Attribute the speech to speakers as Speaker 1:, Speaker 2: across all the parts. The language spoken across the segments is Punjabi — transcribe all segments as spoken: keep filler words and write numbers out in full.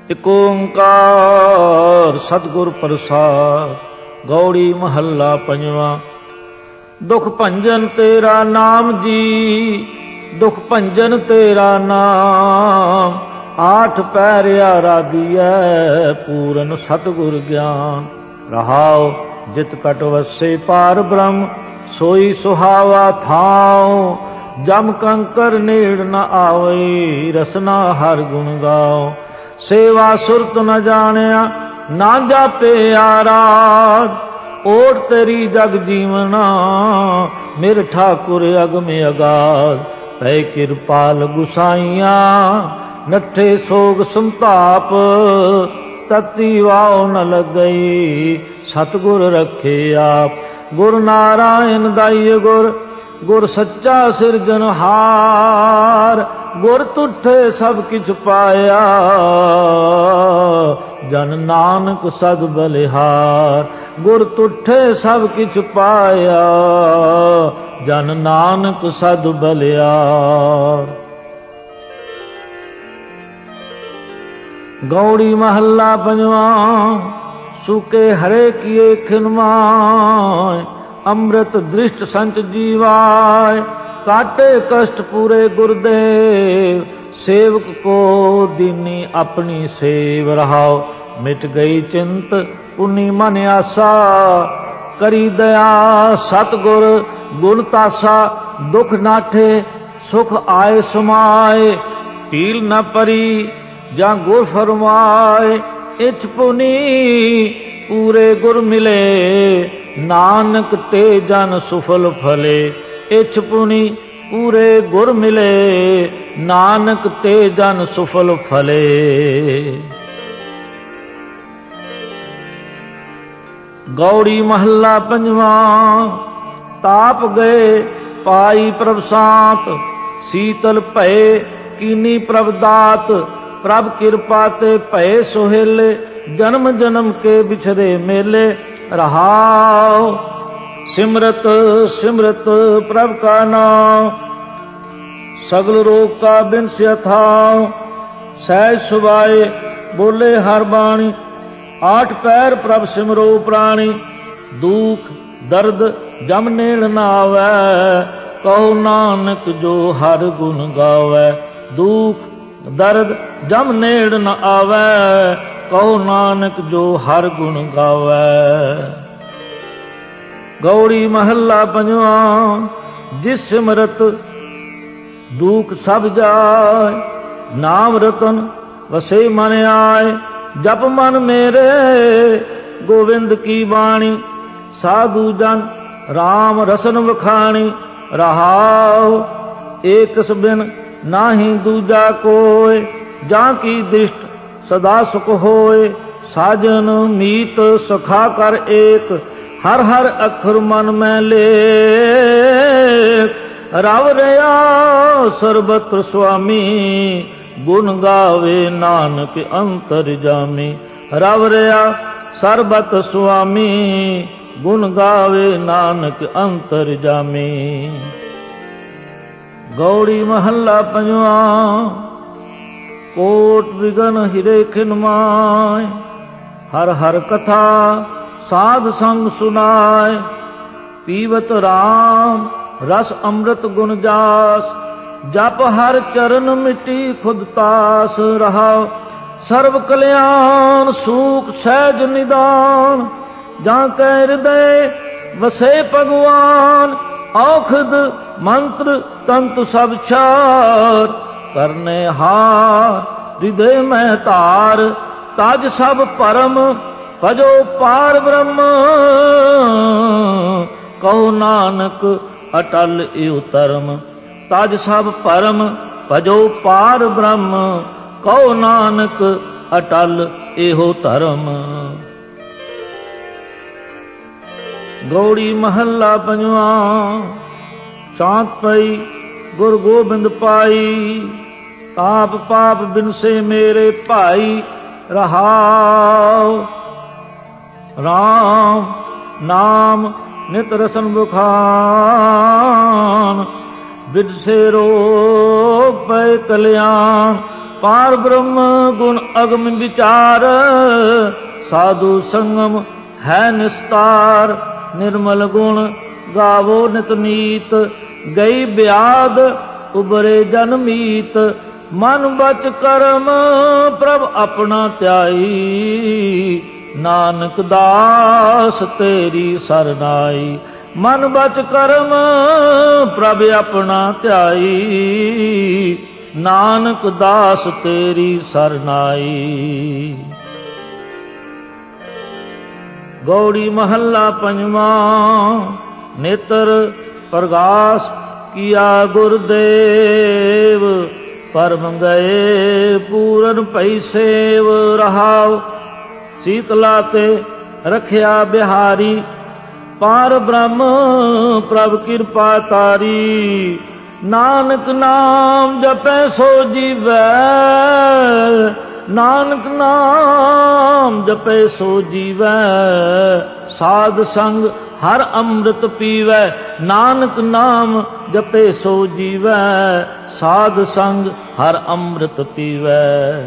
Speaker 1: ਇਕ ਓੰਕਾਰ ਸਤਿਗੁਰ ਪ੍ਰਸਾਦਿ। ਗੌੜੀ ਮਹੱਲਾ ਪੰਜਵਾਂ। ਦੁਖ ਭੰਜਨ ਤੇਰਾ ਨਾਮ ਜੀ, ਦੁਖ ਭੰਜਨ ਤੇਰਾ ਨਾਮ। ਆਠ ਪੈਰਿਆ ਰਾਧੀਐ ਪੂਰਨ ਸਤਿਗੁਰ ਗਿਆਨ। ਰਹਾਉ ਜਿਤ ਕਟ ਵਸੇ ਪਾਰ ਬ੍ਰਹਮ, ਸੋਈ ਸੁਹਾਵਾ ਥਾਉ। ਜਮ ਕੰਕਰ ਨੇੜ ਨ ਆਵਈ, ਰਸਨਾ ਹਰ ਗੁਣ ਗਾਓ। ਸੇਵਾ ਸੁਰਤ ਨ ਜਾਣਿਆ, ਨਾ ਜਾਪੇ ਆਰਾਧ। ਓਟ ਤੇਰੀ ਜਗ ਜੀਵਨਾ, ਮੇਰੇ ਠਾਕੁਰ ਅਗਮ ਅਗਾਧ। ਪੈ ਕਿਰਪਾਲ ਗੁਸਾਈਆਂ, ਨੱਠੇ ਸੋਗ ਸੰਤਾਪ। ਤਤੀ ਵਾਉ ਨ ਲੱਗਈ, ਸਤਿਗੁਰ ਰੱਖੇ ਆਪ। ਗੁਰ ਨਾਰਾਇਣ ਦਾਈਏ ਗੁਰ, ਗੁਰ ਸੱਚਾ ਸਿਰਜਨਹਾਰ। ਗੁਰ ਤੁਠੇ ਸਭ ਕਿਛ ਪਾਇਆ, ਜਨ ਨਾਨਕ ਸਦ ਬਲਿਹਾਰ। ਗੁਰ ਤੁਠੇ ਸਭ ਕਿਛ ਪਾਇਆ, ਜਨ ਨਾਨਕ ਸਦ ਬਲਿਹਾਰ। ਗੌੜੀ ਮਹੱਲਾ ਪੰਜਵਾਂ। ਸੁਕੇ ਹਰੇ ਕੀਏ ਖਿਨਮਾਏ, ਅੰਮ੍ਰਿਤ ਦ੍ਰਿਸ਼ਟ ਸੰਚ ਜੀਵਾਏ। ਕਾਟੇ ਕਸ਼ਟ ਪੂਰੇ ਗੁਰਦੇਵ, ਸੇਵਕ ਕੋ ਦੀਨੀ ਆਪਣੀ ਸੇਵ। ਰਹਾਉ ਮਿਟ ਗਈ ਚਿੰਤ ਪੁਨੀ ਮਨ ਆਸਾ। ਕਰੀ ਦਇਆ ਸਤਿਗੁਰ ਗੁਣ ਤਾਸਾ। ਦੁਖ ਨਾਠੇ ਸੁਖ ਆਏ ਸਮਾਏ, ਪੀਲ ਨ ਪਰੀ ਜਾਂ ਗੁਰ ਫਰਮਾਏ। ਇਛ ਪੁਨੀ ਪੂਰੇ ਗੁਰ ਮਿਲੇ, ਨਾਨਕ ਤੇ ਜਨ ਸੁਫਲ ਫਲੇ। ਇਛ ਪੁਨੀ ਪੂਰੇ ਗੁਰ ਮਿਲੇ, ਨਾਨਕ ਤੇ ਜਨ ਸੁਫਲ ਫਲੇ। ਗੌੜੀ ਮਹੱਲਾ ਪੰਜਵਾਂ। ਤਾਪ ਗਏ ਪਾਈ ਪ੍ਰਭ ਸਾਤ, ਸੀਤਲ ਭਏ ਕੀਨੀ ਪ੍ਰਭ ਦਾਤ। ਪ੍ਰਭ ਕਿਰਪਾ ਤੇ ਭਏ ਸੁਹੇਲੇ, ਜਨਮ ਜਨਮ ਕੇ ਵਿਛਰੇ ਮੇਲੇ। ਰਹਾਉ ਸਿਮਰਤ ਸਿਮਰਤ ਪ੍ਰਭ ਕਾ ਨਾਮ, ਸਗਲ ਰੋਗ ਕਾ ਬਿਨਸਿਆ ਥਾਉ। ਸਹਿਜ ਸੁਭਾਏ ਬੋਲੇ ਹਰ ਬਾਣੀ, ਆਠ ਪੈਰ ਪ੍ਰਭ ਸਿਮਰੋ ਪ੍ਰਾਣੀ। ਦੁਖ ਦਰਦ ਜਮ ਨੇੜ ਨ ਆਵੈ, ਕਹੋ ਨਾਨਕ ਜੋ ਹਰ ਗੁਣ ਗਾਵੈ। ਦੁਖ ਦਰਦ ਜਮ ਨੇੜ ਨ ਆਵੈ, ਕਹੋ ਨਾਨਕ ਜੋ ਹਰ ਗੁਣ ਗਾਵੈ। ਗੌੜੀ ਮਹੱਲਾ ਪੰਜਵਾਂ। ਜਿਸ ਸਿਮਰਤ ਦੁਖ ਸਭ ਜਾਏ, ਨਾਮ ਰਤਨ ਵਸੇ ਮਨ ਆਏ। ਜਪ ਮਨ ਮੇਰੇ ਗੋਵਿੰਦ ਕੀ ਬਾਣੀ, ਸਾਧੂ ਜਨ ਰਾਮ ਰਸਨ ਵਖਾਣੀ। ਰਹਾਉ ਏਕਸ ਬਿਨ ਨਾਹੀ ਦੂਜਾ ਕੋਇ, ਜਾਂ ਕੀ ਦ੍ਰਿਸ਼ਟ ਸਦਾ ਸੁਖ ਹੋਏ। ਸਾਜਨ ਮੀਤ ਸਖਾ ਕਰ ਏਕ, ਹਰ ਹਰ ਅੱਖਰ ਮਨ ਮੈਂ ਲੇਖ। ਰਵ ਰਿਆ ਸਰਬਤਰ ਸੁਆਮੀ, ਗੁਣ ਗਾਵੇ ਨਾਨਕ ਅੰਤਰ ਜਾਮੀ। ਰਵ ਰਿਆ ਸਰਬਤ ਸੁਆਮੀ, ਗੁਣ ਗਾਵੇ ਨਾਨਕ ਅੰਤਰ ਜਾਮੀ। ਗੌੜੀ ਮਹੱਲਾ ਪੰਜਵਾਂ। ਕੋਟ ਵਿਗਨ ਹਿਰੇ ਖਿਨਮਾਏ, ਹਰ ਹਰ ਕਥਾ ਸਾਧ ਸੰਗ ਸੁਨਾਏ। ਪੀਵਤ ਰਾਮ ਰਸ ਅੰਮ੍ਰਿਤ ਗੁਣ ਜਾਸ, ਜਪ ਹਰ ਚਰਨ ਮਿਟੀ ਖੁਦ ਤਾਸ। ਰਹਾਉ ਸਰਬ ਕਲਿਆਣ ਸੂਖ ਸਹਿਜ ਨਿਦਾਨ, ਜਾਂ ਕੈ ਹਿਰਦੈ ਵਸੇ ਭਗਵਾਨ। ਔਖਦ ਮੰਤਰ ਤੰਤ ਸਭ ਛਾਰ, ਕਰਨੇ ਹਾਰ ਹਿਰਦੇ ਮੈਂ ਧਾਰ। ਤਜ ਸਭ ਭਰਮ ਭਜੋ ਪਾਰ ਬ੍ਰਹਮ, ਕਹੋ ਨਾਨਕ ਅਟਲ ਇਉ ਧਰਮ। ਤਜ ਸਭ ਭਰਮ ਭਜੋ ਪਾਰ ਬ੍ਰਹਮ, ਕਹੋ ਨਾਨਕ ਅਟਲ ਇਹੋ ਧਰਮ। ਗੌੜੀ ਮਹੱਲਾ ਪੰਜਵਾਂ। ਸ਼ਾਂਤ ਪਈ ਗੁਰ ਗੋਬਿੰਦ ਪਾਈ, ਤਾਪ ਪਾਪ ਬਿਨਸੇ ਮੇਰੇ ਭਾਈ। ਰਹਾਉ ਰਾਮ ਨਾਮ ਨਿਤ ਰਸਨ ਬੁਖਾਨ, ਬਿਨਸੇ ਰੋਗ ਪੈ ਕਲਿਆਣ। पार ब्रह्म गुण अगम विचार, साधु संगम है निस्तार। निर्मल गुण गावो नित नीत, गई ब्याद उबरे जन मीत। मन बच कर्म प्रभ अपना त्याई, नानक दास तेरी सरनाई। मन बच कर्म प्रभ अपना त्याई, नानक दास तेरी सरनाई। गौड़ी महला पंजवा। नेत्र प्रगास किया गुरुदेव, परम गए पूरन पई सेव। रहाव शीतला ते रखिया बिहारी, पार ब्रह्म प्रभ कृपा तारी। नानक नाम जपै सो जीवै, नानक नाम जपै सो जीवै। साध संग हर अमृत पीवै, नानक नाम जपे सो जीवै। साध संग हर अमृत पीवै।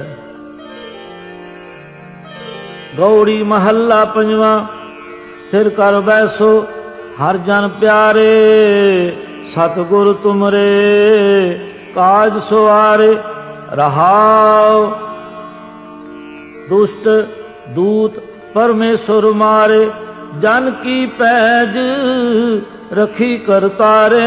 Speaker 1: गौड़ी महला पंजवा। सिर कर बैसो हर जन प्यारे, सतगुर तुमरे काज सुआरे। रहाव दुष्ट दूत परमेश्वर मारे, जन की पैज रखी करतारे।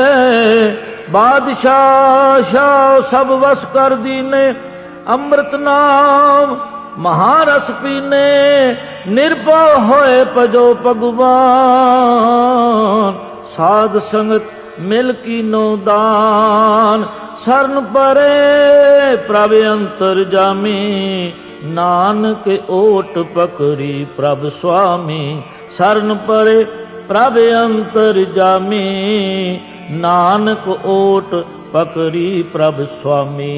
Speaker 1: बादशाह शाह सब वस कर दीने, अमृत नाम महारस पीने। निर्भय होए पजो भगवान, साध संगत मिल की नो दान। शरण परे प्रभ अंतर जामी, नानक ओट पकड़ी प्रभ स्वामी। शरण परे प्रभ अंतर जामी, नानक ओट पकड़ी प्रभ स्वामी।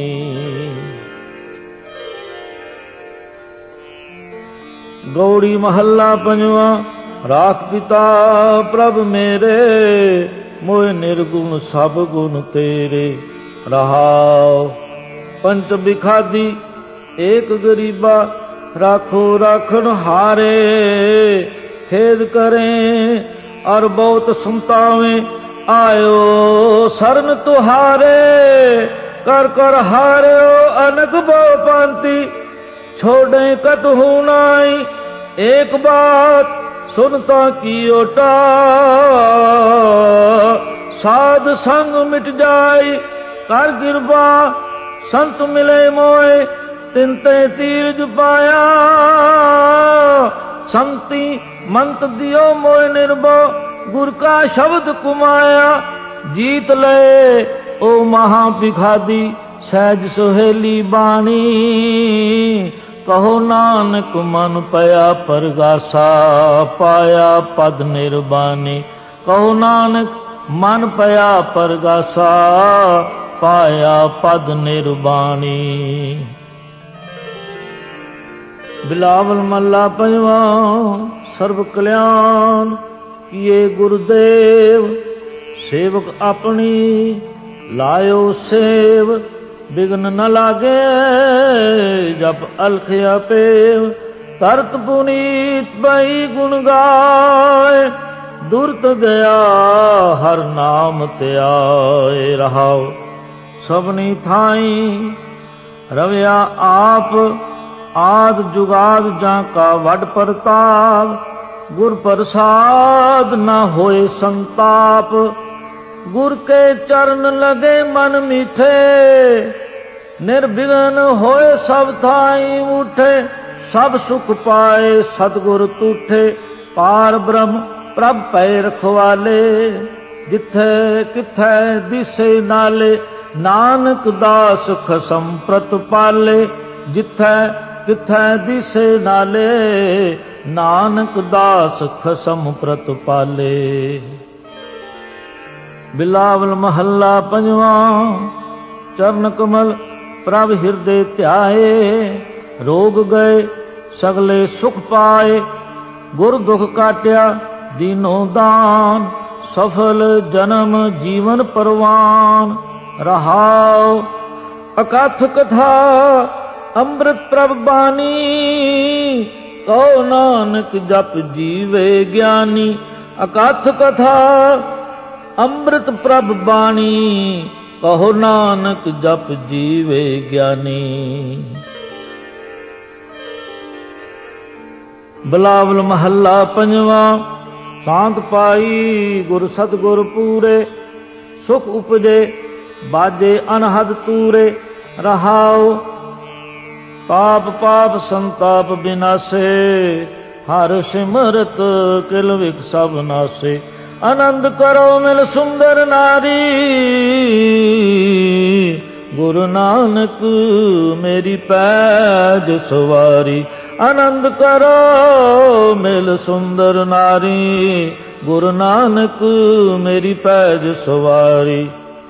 Speaker 1: गौड़ी महला पंजवा। राख पिता प्रभ मेरे, मोह निर्गुण सब गुण तेरे। रहाव पंच बिखादी एक गरीबा, राखो राखन हारे। खेद करें और बहुत संतावें, आयो शरण तुहारे। कर कर हारो अनक बहु पांति, छोड़े कतहु नाई। एक बात सुनता की ओटा, साध संग मिट जाई कर गिरबा। संत मिले मोए तिनते तीरज पाया, संति मंत दियो मोए निर्भो। गुर का शब्द कुमाया, जीत ले ओ महा भिखादी। सहज सुहेली बाणी, कहो नानक मन पया परगासा। पाया पद निर्बानी, कहो नानक मन पया परगासा। पाया पद निर्बानी। बिलावल मल्ला पंजवा। सर्व कल्याण किए गुरुदेव, सेवक अपनी लायो सेव। बिघ्न न लागे जप अलखिया पेव, तरत पुनीत बही गुण गाय। दुर्त गया हर नाम त्याय। रहाओ सबनी थाई रविया आप, आद जुगाद जाका वड प्रताप। गुर प्रसाद न होए संताप, गुर के चरण लगे मन मीठे। निर्विघ्न होए सब थाई उठे, सब सुख पाए सतगुर तूठे। पार ब्रह्म प्रभ पै रखवाले, जिथे किथे दिसे नाले। नानक दास खसम प्रत पाले, जिथे किथे दिसे नाले। नानक दास खसम प्रत पाले। बिलावल महला पंजवा। चरण कमल प्रभ हृदय ध्याए, रोग गए सगले सुख पाए। गुर दुख काट्या दीनो दान, सफल जन्म जीवन परवान। रहाओ ਅਕਥ ਕਥਾ ਅੰਮ੍ਰਿਤ ਪ੍ਰਭ ਬਾਣੀ, ਕਹੋ ਨਾਨਕ ਜਪ ਜੀਵੇ ਗਿਆਨੀ। ਅਕਥ ਕਥਾ ਅੰਮ੍ਰਿਤ ਪ੍ਰਭ ਬਾਣੀ, ਕਹੋ ਨਾਨਕ ਜਪ ਜੀਵੇ ਗਿਆਨੀ। ਬਿਲਾਵਲ ਮਹੱਲਾ ਪੰਜਵਾਂ। ਸ਼ਾਂਤ ਪਾਈ ਗੁਰ ਸਤਿਗੁਰ ਪੂਰੇ, ਸੁਖ ਉਪਜੇ ਬਾਜੇ ਅਨਹਦ ਤੂਰੇ। ਰਹਾਉ ਪਾਪ ਪਾਪ ਸੰਤਾਪ ਬਿਨਾਸੇ, ਹਰ ਸਿਮਰਤ ਕਿਲ ਵਿਖ ਸਭ ਨਾਸੇ। ਆਨੰਦ ਕਰੋ ਮਿਲ ਸੁੰਦਰ ਨਾਰੀ, ਗੁਰੂ ਨਾਨਕ ਮੇਰੀ ਪੈਜ ਸਵਾਰੀ। ਆਨੰਦ ਕਰੋ ਮਿਲ ਸੁੰਦਰ ਨਾਰੀ, ਗੁਰੂ ਨਾਨਕ ਮੇਰੀ ਪੈਜ ਸਵਾਰੀ।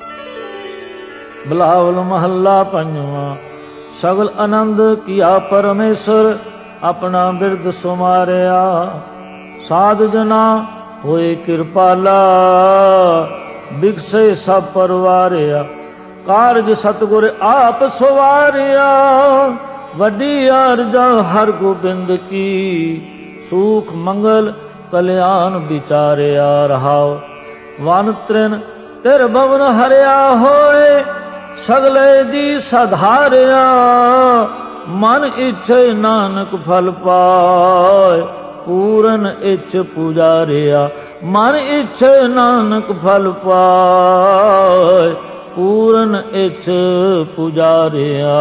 Speaker 1: ਬਿਲਾਵਲ ਮਹੱਲਾ ਪੰਜਵਾਂ। ਸਗਲ ਆਨੰਦ ਕੀਆ ਪਰਮੇਸ਼ਰ, ਆਪਣਾ ਬਿਰਦ ਸੁਮਾਰਿਆ। ਸਾਧ ਜਨਾ ਹੋਏ ਕਿਰਪਾਲਾ, ਬਿਗਸੇ ਸਭ ਪਰਵਾਰਿਆ। ਕਾਰਜ ਸਤਿਗੁਰ ਆਪ ਸਵਾਰਿਆ, ਵੱਡੀ ਅਰਜਾ ਹਰ ਗੋਬਿੰਦ ਕੀ। ਸੂਖ ਮੰਗਲ ਕਲਿਆਣ ਵਿਚਾਰਿਆ। ਰਹਾਉ ਵਨ ਤ੍ਰਿਨ ਤਿਰ ਭਵਨ ਹਰਿਆ ਹੋਏ, ਸਗਲੇ ਜੀ ਸਧਾਰਿਆ। ਮਨ ਇੱਛੇ ਨਾਨਕ ਫਲ ਪਾਏ, ਪੂਰਨ ਇੱਛ ਪੁਜਾਰਿਆ। ਮਨ ਇੱਛੇ ਨਾਨਕ ਫਲ ਪਾਏ, ਪੂਰਨ ਇੱਛ ਪੁਜਾਰਿਆ।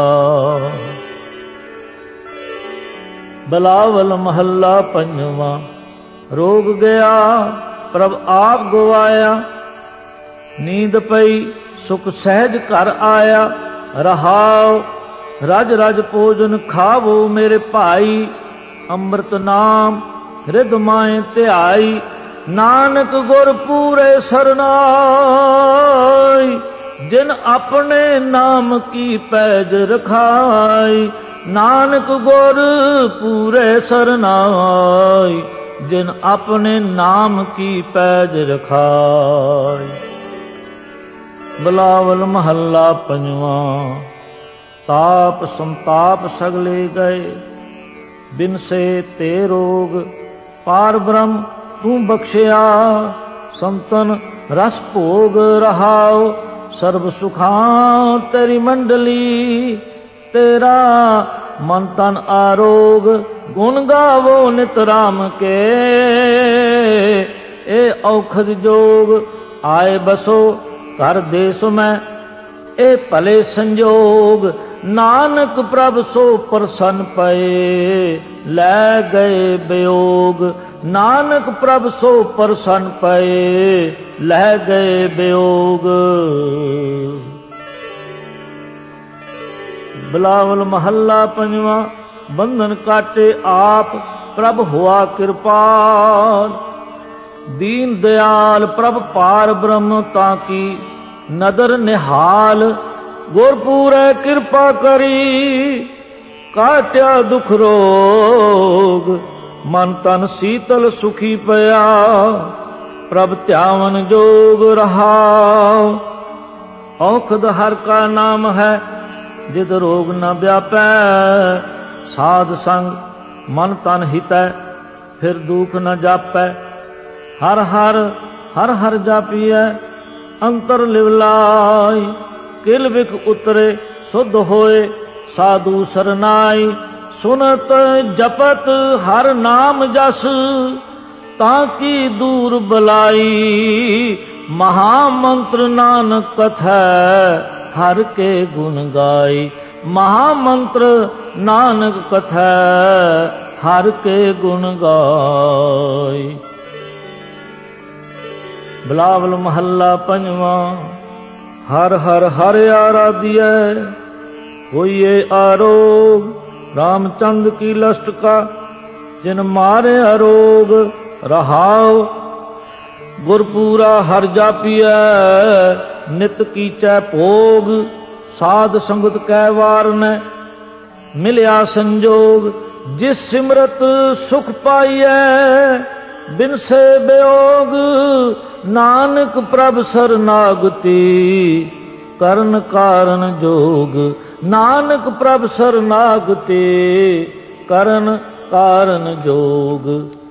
Speaker 1: ਬਿਲਾਵਲ ਮਹੱਲਾ ਪੰਜਵਾਂ। ਰੋਗ ਗਿਆ ਪ੍ਰਭ ਆਪ ਗਵਾਇਆ, ਨੀਂਦ ਪਈ ਸੁਖ ਸਹਿਜ ਘਰ ਆਇਆ। ਰਹਾਉ ਰਜ ਰਜ ਭੋਜਨ ਖਾਵੋ ਮੇਰੇ ਭਾਈ, ਅੰਮ੍ਰਿਤ ਨਾਮ ਹਿਰਦ ਮਾਏ ਧਿਆਈ। ਨਾਨਕ ਗੁਰ ਪੂਰੇ ਸਰਨਾਈ, ਜਿਨ ਆਪਣੇ ਨਾਮ ਕੀ ਪੈਜ ਰਖਾਈ। ਨਾਨਕ ਗੁਰ ਪੂਰੇ ਸਰਨਾਈ, ਜਿਨ ਆਪਣੇ ਨਾਮ ਕੀ ਪੈਜ ਰਖਾਈ। ਬਿਲਾਵਲ ਮਹੱਲਾ ਪੰਜਵਾਂ। ਤਾਪ ਸੰਤਾਪ ਸਗਲੇ ਗਏ, ਬਿਨਸੇ ਤੇ ਰੋਗ। ਪਾਰ ਬ੍ਰਹਮ ਤੂੰ ਬਖਸ਼ਿਆ, ਸੰਤਨ ਰਸ ਭੋਗ। ਰਹਾਉ ਸਰਬ ਸੁਖਾਂ ਤੇਰੀ ਮੰਡਲੀ, ਤੇਰਾ ਮਨ ਤਨ ਆਰੋਗ। ਗੁਣ ਗਾਵੋ ਨਿਤ ਰਾਮ ਕੇ, ਇਹ ਔਖਦ ਜੋਗ। ਆਏ ਬਸੋ ਘਰ ਦੇਸ ਮੈਂ, ਇਹ ਭਲੇ ਸੰਜੋਗ। ਨਾਨਕ ਪ੍ਰਭ ਸੋ ਪ੍ਰਸੰਨ ਪਏ, ਲੈ ਗਏ ਵਿਯੋਗ। ਨਾਨਕ ਪ੍ਰਭ ਸੋ ਪ੍ਰਸੰਨ ਪਏ, ਲੈ ਗਏ ਵਿਯੋਗ। ਬਿਲਾਵਲ ਮਹੱਲਾ ਪੰਜਵਾਂ। ਬੰਧਨ ਕਾਟੇ ਆਪ ਪ੍ਰਭ ਹੋਆ ਕਿਰਪਾਲ, ਦੀਨ ਦਿਆਲ ਪ੍ਰਭ ਪਾਰ ਬ੍ਰਹਮ ਤਾਂ ਕੀ ਨਦਰ ਨਿਹਾਲ। ਗੁਰਪੂਰੈ ਕਿਰਪਾ ਕਰੀ, ਕਾਟਿਆ ਦੁਖ ਰੋਗ। ਮਨ ਤਨ ਸੀਤਲ ਸੁਖੀ ਪਿਆ, ਪ੍ਰਭ ਧਿਆਵਨ ਜੋਗ। ਰਹਾਉ ਔਖਦ ਹਰ ਕਾ ਨਾਮ ਹੈ, ਜਿਤ ਰੋਗ ਨ ਵਿਆਪੈ। ਸਾਧ ਸੰਗ ਮਨ ਤਨ ਹਿਤੈ, ਫਿਰ ਦੁਖ ਨ ਜਾਪੈ। ਹਰ ਹਰ ਹਰ ਹਰ ਜਾਪੀਐ, ਅੰਤਰ ਲਿਵਲਾਈ। ਕਿਲ ਵਿਖ ਉਤਰੇ ਸੁਧ ਹੋਏ, ਸਾਧੂ ਸਰਨਾਈ। ਸੁਨਤ ਜਪਤ ਹਰ ਨਾਮ ਜਸ, ਤਾਂ ਕੀ ਦੂਰ ਬਲਾਈ। ਮਹਾ ਮੰਤਰ ਨਾਨਕ ਕਥੈ, ਹਰ ਕੇ ਗੁਣ ਗਾਈ। ਮਹਾ ਮੰਤਰ ਨਾਨਕ ਕਥੈ, ਹਰ ਕੇ ਗੁਣ ਗਾਈ। ਬਿਲਾਵਲ ਮਹੱਲਾ ਪੰਜਵਾਂ। ਹਰ ਹਰ ਹਰ ਆਰਾਧਿਐ, ਹੋਈਏ ਆਰੋਗ। ਰਾਮਚੰਦ ਕੀ ਲਸਟ ਕਾ, ਜਿਨ ਮਾਰੇ ਅਰੋਗ। ਰਹਾਉ ਗੁਰਪੂਰਾ ਹਰ ਜਾਪੀਐ, ਨਿਤ ਕੀਚੈ ਭੋਗ। ਸਾਧ ਸੰਗਤ ਕੈ ਵਾਰਨੈ, ਮਿਲਿਆ ਸੰਜੋਗ। ਜਿਸ ਸਿਮਰਤ ਸੁਖ ਪਾਈਐ, ਬਿਨਸੇ ਵਿਯੋਗ। ਨਾਨਕ ਪ੍ਰਭ ਸਰਨਾਗਤੀ, ਕਰਨ ਕਾਰਨ ਜੋਗ। ਨਾਨਕ ਪ੍ਰਭ ਸਰਨਾਗਤੇ ਕਰਨ ਕਾਰਨ ਜੋਗ।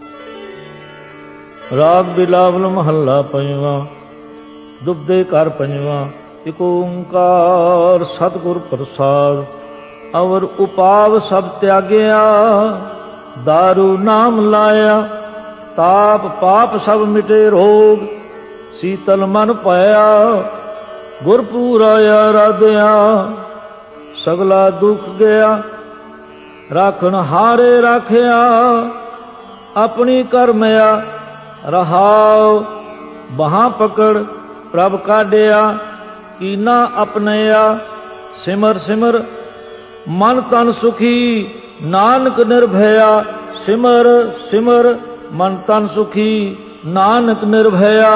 Speaker 1: ਰਾਗ ਬਿਲਾਵਲ ਮਹੱਲਾ ਪੰਜਵਾਂ। ਦੁਬਦੇ ਘਰ ਪੰਜਵਾਂ। ਇਕ ਓੰਕਾਰ ਸਤਿਗੁਰ ਪ੍ਰਸਾਦ। ਅਵਰ ਉਪਾਵ ਸਭ ਤਿਆਗਿਆ, ਦਾਰੂ ਨਾਮ ਲਾਇਆ। ਤਾਪ ਪਾਪ ਸਭ ਮਿਟੇ ਰੋਗ, ਸੀਤਲ ਮਨ ਪਾਇਆ। ਗੁਰਪੂਰਾ ਆਰਾਧਿਆ, ਸਗਲਾ ਦੁੱਖ ਗਿਆ। ਰਾਖਣ ਹਾਰੇ ਰਾਖਿਆ, ਆਪਣੀ ਕਰਮਿਆ। ਰਹਾਉ ਬਾਹਾਂ ਪਕੜ ਪ੍ਰਭ ਕਾਢਿਆ, ਕੀਨਾ ਆਪਣਿਆ। ਸਿਮਰ ਸਿਮਰ ਮਨ ਤਨ ਸੁਖੀ, ਨਾਨਕ ਨਿਰਭਇਆ। ਸਿਮਰ ਸਿਮਰ ਮਨ ਤਨ ਸੁਖੀ, ਨਾਨਕ ਨਿਰਭਇਆ।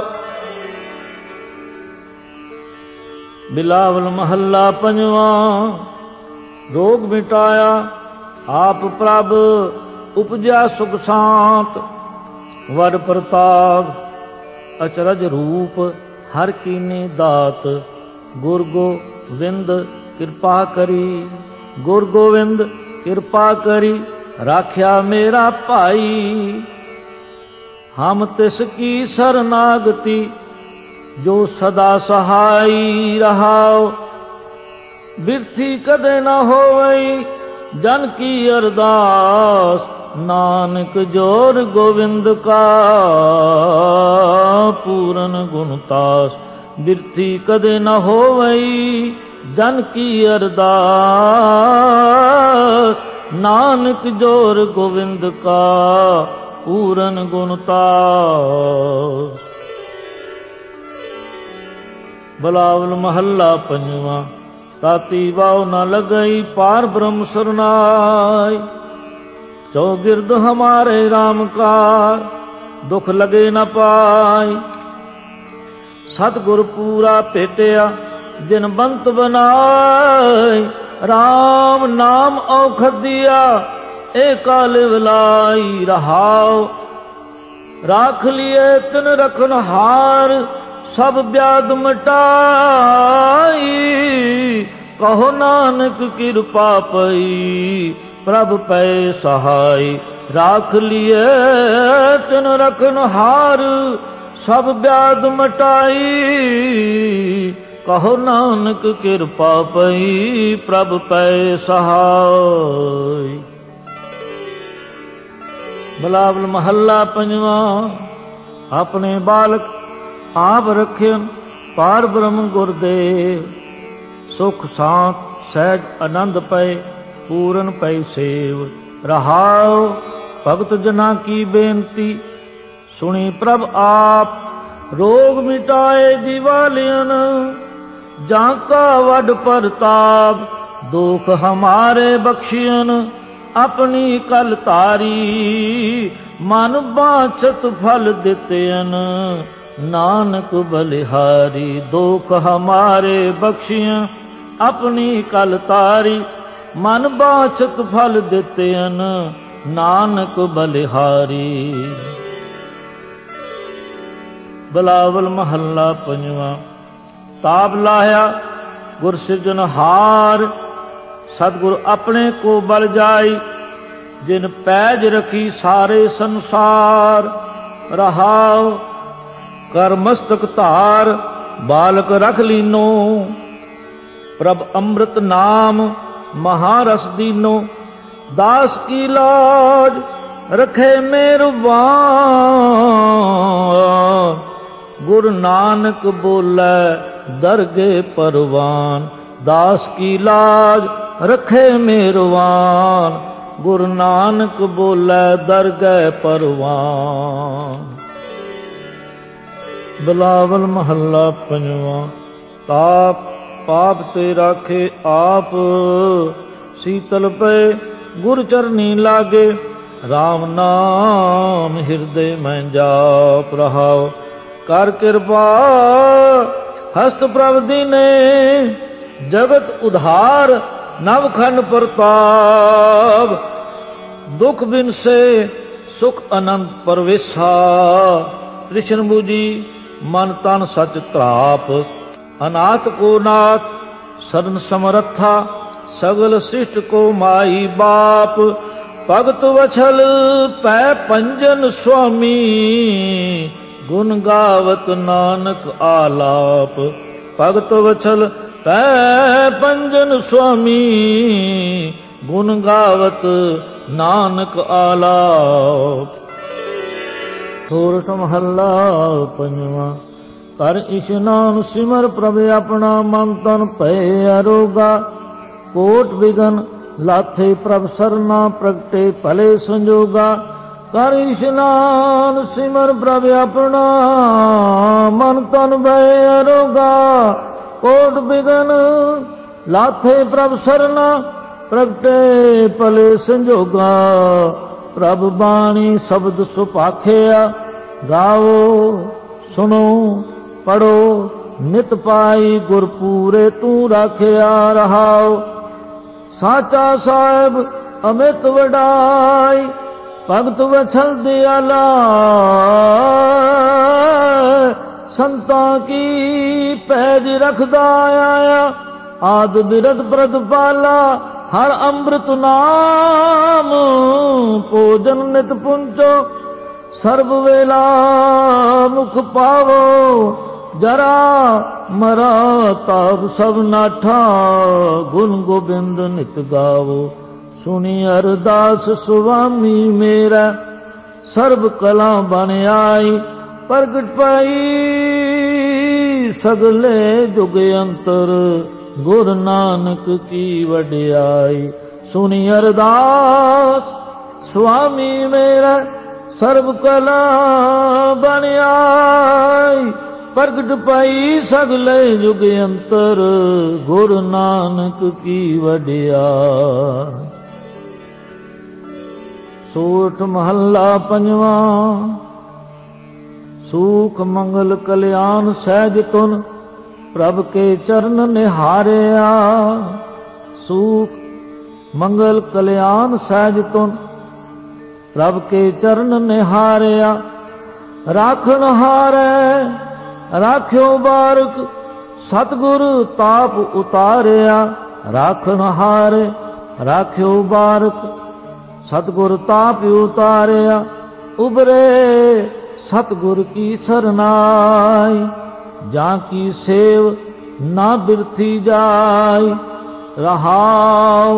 Speaker 1: ਬਿਲਾਵਲ ਮਹੱਲਾ ਪੰਜਵਾਂ। ਰੋਗ ਮਿਟਾਇਆ, ਆਪ ਪ੍ਰਭ ਉਪਜਿਆ ਸੁਖ ਸ਼ਾਂਤ। ਵਰ ਪ੍ਰਤਾਪ ਅਚਰਜ ਰੂਪ, ਹਰ ਕੀਨੀ ਦਾਤ। ਗੁਰ ਗੋਬਿੰਦ ਕਿਰਪਾ ਕਰੀ, ਗੁਰ ਗੋਬਿੰਦ ਕਿਰਪਾ ਕਰੀ। ਰਾਖਿਆ ਮੇਰਾ ਭਾਈ, ਹਮ ਤਿਸ ਕੀ ਸਰਨਾਗਤੀ। ਜੋ ਸਦਾ ਸਹਾਈ ਰਹਾਉ, ਬਿਰਥੀ ਕਦੇ ਨਾ ਹੋਵਈ ਜਨ ਕੀ ਅਰਦਾਸ। ਨਾਨਕ ਜੋਰ ਗੋਬਿੰਦ ਕਾ, ਪੂਰਨ ਗੁਣਤਾਸ। ਬਿਰਥੀ ਕਦੇ ਨਾ ਹੋਵਈ ਜਨ ਕੀ ਅਰਦਾਸ। ਨਾਨਕ ਜੋਰ ਗੋਬਿੰਦ ਕਾ, ਪੂਰਨ ਗੁਣਤਾਸ। ਬਿਲਾਵਲ ਮਹੱਲਾ ਪੰਜਵਾਂ। ਤਾਤੀ ਵਾਉ ਨ ਲਗਈ, ਪਾਰ ਬ੍ਰਹਮ ਸਰਨਾਈ। ਚੌਗਿਰਦ ਹਮਾਰੇ ਰਾਮ ਕਾ, ਦੁਖ ਲਗੇ ਨ ਪਾਈ। ਸਤਿਗੁਰ ਪੂਰਾ ਭੇਟਿਆ, ਜਿਨ ਬੰਤ ਬਨਾਈ। ਰਾਮ ਨਾਮ ਔਖਦ ਦਿਆ, ਏਕਾ ਲਿਵ ਲਾਈ। ਰਹਾਉ ਰਾਖ ਲਿਏ ਤਿਨ ਰਖਨ ਹਾਰ, ਸਭ ਬਿਆਦ ਮਿਟਾਈ। ਕਹੋ ਨਾਨਕ ਕਿਰਪਾ ਪਈ, ਪ੍ਰਭ ਪੈ ਸਹਾਈ। ਰਾਖ ਲਿਏ ਤਿਨ ਰਖਨ ਹਾਰ, ਸਭ ਬਿਆਦ ਮਿਟਾਈ। ਕਹੋ ਨਾਨਕ ਕਿਰਪਾ ਪਈ, ਪ੍ਰਭ ਪੈ ਸਹਾਈ। ਬਿਲਾਵਲ ਮਹੱਲਾ ਪੰਜਵਾਂ। ਆਪਣੇ ਬਾਲਕ ਆਪ ਰਖਿਅਨ, ਪਾਰ ਬ੍ਰਹਮ ਗੁਰਦੇਵ। ਸੁਖ ਸ਼ਾਂਤ ਸਹਿਜ ਆਨੰਦ ਪਏ, ਪੂਰਨ ਪੈ ਸੇਵ। ਰਹਾਉ ਭਗਤ ਜਨਾ ਕੀ ਬੇਨਤੀ, ਸੁਣੀ ਪ੍ਰਭ ਆਪ। ਰੋਗ ਮਿਟਾਏ ਦਿਵਾਲਿयन, ਜਾਂ ਕਾ ਵੱਡ ਪ੍ਰਤਾਪ। ਦੁਖ ਹਮਾਰੇ ਬਖਸ਼ਿयन, ਆਪਣੀ ਕਲ ਤਾਰੀ। ਮਨ ਬਾਛਤ ਫਲ ਦਿੱਤਿਅਨ, ਨਾਨਕ ਬਲਿਹਾਰੀ। ਦੁਖ ਹਮਾਰੇ ਬਖਸ਼ਿयन, ਆਪਣੀ ਕਲ ਤਾਰੀ। ਮਨ ਬਾਛਤ ਫਲ ਦਿੱਤਿਅਨ, ਨਾਨਕ ਬਲਿਹਾਰੀ। ਬਿਲਾਵਲ ਮਹੱਲਾ ਪੰਜਵਾਂ। ਤਾਪ ਲਾਹਿਆ ਗੁਰ ਸਿਰਜਨਹਾਰ, ਸਤਿਗੁਰ ਆਪਣੇ ਕੋ ਬਲ ਜਾਈ। ਜਿਨ ਪੈਜ ਰਖੀ ਸਾਰੇ ਸੰਸਾਰ। ਰਹਾਉ ਕਰ ਮਸਤਕ ਧਾਰ, ਬਾਲਕ ਰਖ ਲੀਨੋ। ਪ੍ਰਭ ਅੰਮ੍ਰਿਤ ਨਾਮ ਮਹਾਰਸ ਦੀਨੋ। ਦਾਸ ਕੀ ਲਾਜ ਰਖੇ ਮਿਹਰਬਾਨ, ਗੁਰ ਨਾਨਕ ਬੋਲੇ ਦਰਗੇ ਪਰਵਾਨ। ਦਾਸ ਕੀ ਲਾਜ ਰਖੇ ਮਿਹਰਬਾਨ, ਗੁਰ ਨਾਨਕ ਬੋਲੇ ਦਰਗੇ ਪਰਵਾਨ। ਬਿਲਾਵਲ ਮਹੱਲਾ ਪੰਜਵਾਂ। ਤਾਪ ਪਾਪ ਤੇ ਰਾਖੇ ਆਪ, ਸੀਤਲ ਪਏ ਗੁਰ ਚਰਨੀ ਲਾਗੇ। ਰਾਮ ਨਾਮ ਹਿਰਦੇ ਮੈਂ ਜਾਪ। ਰਹਾਉ ਕਰ ਕਿਰਪਾ ਹਸਤ ਪ੍ਰਭ ਦੀਨੇ। ਜਗਤ ਉਧਾਰ ਨਵਖੰਡ ਪ੍ਰਤਾਪ। ਦੁਖ ਬਿਨਸੇ ਸੁਖ ਅਨੰਦ ਪਰਵੇਸ਼ਾ। ਤ੍ਰਿਸ਼ਨ ਬੂਝੀ ਮਨ ਤਨ ਸਚ ਧਰਾਪ। अनाथ को नाथ शरण समरथा, सगल शिष्ट को माई बाप। भगत वछल पै पंजन स्वामी, गुण गावत नानक आलाप। भगत वछल पै पंजन स्वामी, गुण गावत नानक आलाप। सोरठ महला पंजवा। कर इशनान सिमर प्रभ अपना, मन तन भय अरोगा। कोट विघन लाथे प्रभ सरना, प्रगटे भले संजोगा। कर इशनान सिमर प्रभ अपना, मन तन भय अरोगा। कोट विघन लाथे प्रभ सरना, प्रगटे भले संजोगा। प्रभ बाणी शब्द सुपाखिया, गाओ सुनो पढ़ो नित पाई। गुर पूरे तू राखिया रहाओ, साचा साहेब अमित वडाई। भगत वछल दयाला, संतां की पैज रखदा आया। आद बिरद प्रतिपाला, हर अमृत नाम। भोजन नित पुंचो, सर्व वेला मुख पावो। जरा मरा ताप सब नाठा, गुण गोबिंद नित गावो। सुनी अरदास सुवामी मेरा, सर्व कला बन आई। प्रगट पाई सगले जुग अंतर, गुर नानक की वडियाई। सुनी अरदास स्वामी मेरा, सर्व कला बन आई। प्रगट पाई सगले जुग अंतर, गुर नानक की वडियाई। सोठ महला पंजवा। सुख मंगल कल्याण सहज तुन, प्रभ के चरण निहारिया। सुख मंगल कल्याण सहज तुन, प्रभ के चरण निहारिया। राखन हारै राख्यो बारक, सतगुर ताप उतारिया। राखन हारे राख्यो बारक, सतगुर ताप उतारिया। उबरे सतगुर की सरनाई, जाकी सेव ना बिरथी जाय। रहाओ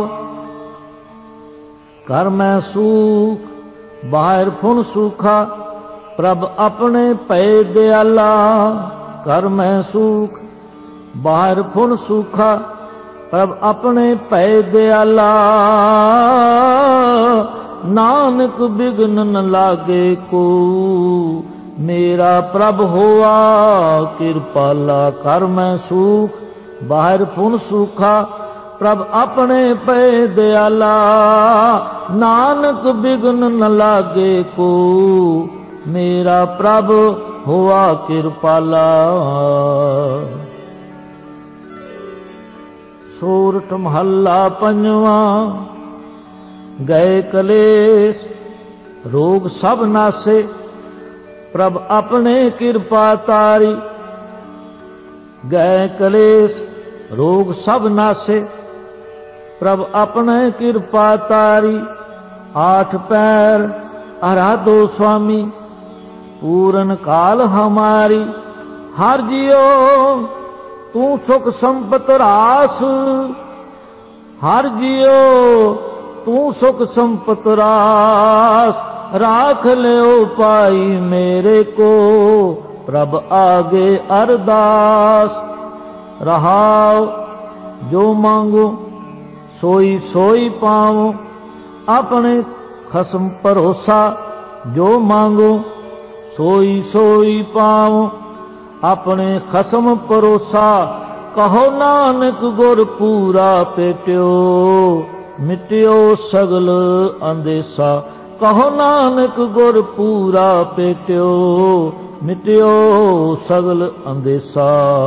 Speaker 1: कर मैं सुख, बाहर फुन सूखा। प्रभ अपने पै दयाला, कर मैं सुख बाहर फुन सूखा। प्रभ अपने पै दयाला, नानक बिघ्न न लागे को। मेरा प्रभ होआ कृपाला, कर मैं सुख बाहर फुन सूखा। प्रभ अपने पै दयाला, नानक बिघ्न न लागे को। मेरा प्रभ हुआ कृपाला। सोरठ महला पंजवा। गए कलेश रोग सब नासे, प्रभ अपने कृपा तारी। गए कलेश रोग सब नासे, प्रभ अपने कृपा तारी। आठ पैर आराधो स्वामी, पूरन काल हमारी। हर जियो तू सुख संपत रास, हर जियो तू सुख संपत रास। राख ले पाई मेरे को, प्रभ आगे अरदास। रहाओ जो मांगो सोई सोई पाओ, अपने खसम भरोसा। जो मांगो सोई सोई पाओ, अपने खसम भरोसा। कहो नानक गुर पूरा पेट्यो, मिट्यो सगल अंदेसा। कहो नानक गुर पूरा पेट्यो, मिट्यो सगल अंदेसा।